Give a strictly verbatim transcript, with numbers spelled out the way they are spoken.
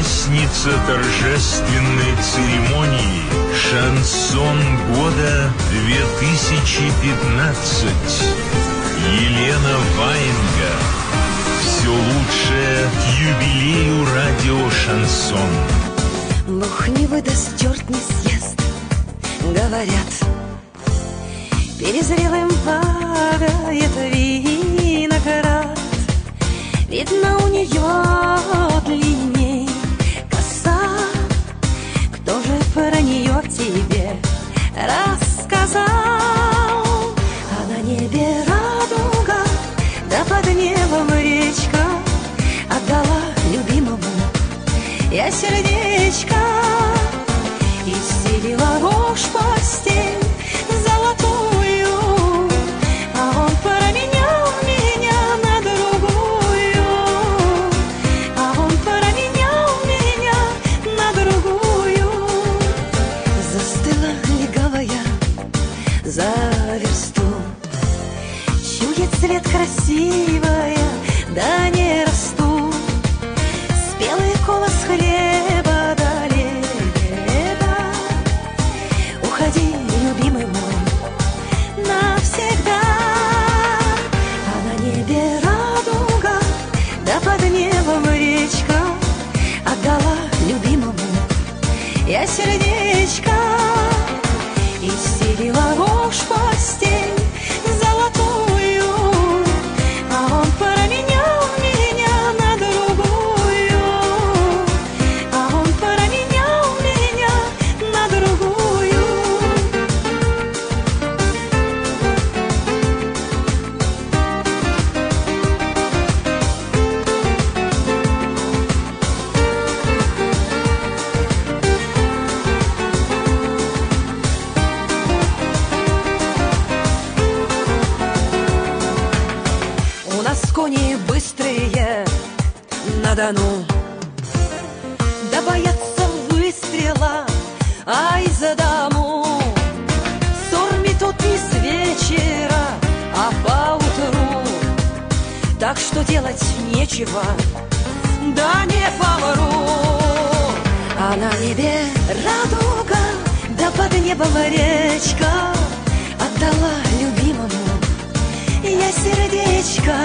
Участница торжественной церемонии «Шансон года две тысячи пятнадцать» Елена Ваенга. Все лучшее к юбилею радио «Шансон». Бог не выдаст, черт не съест, говорят. Перезрелым падает виноград. Видно, у нее длинней коса. Кто же про нее тебе рассказал? А на небе радуга, да под небом речка. Отдала любимому я сердечко и стелила рожь постель золотую, а он променял меня на другую, а он променял меня на другую. Застыла легавая за версту, чует цвет красивая, да не расту. Спелый колос хлеба до лета. Уходи, любимый мой, навсегда. А на небе радуга, да под небом речка. Отдала любимому я сердечко и стелила рожь постель золотую, а он променял меня на другую, а он променял меня на другую. У нас кони быстрые на Дону, да боятся выстрела, ай за дому. Ссор метут не с вечера, а поутру, так что делать нечего, да не помру. А на небе радуга, да под небом речка. Отдала любимому я сердечко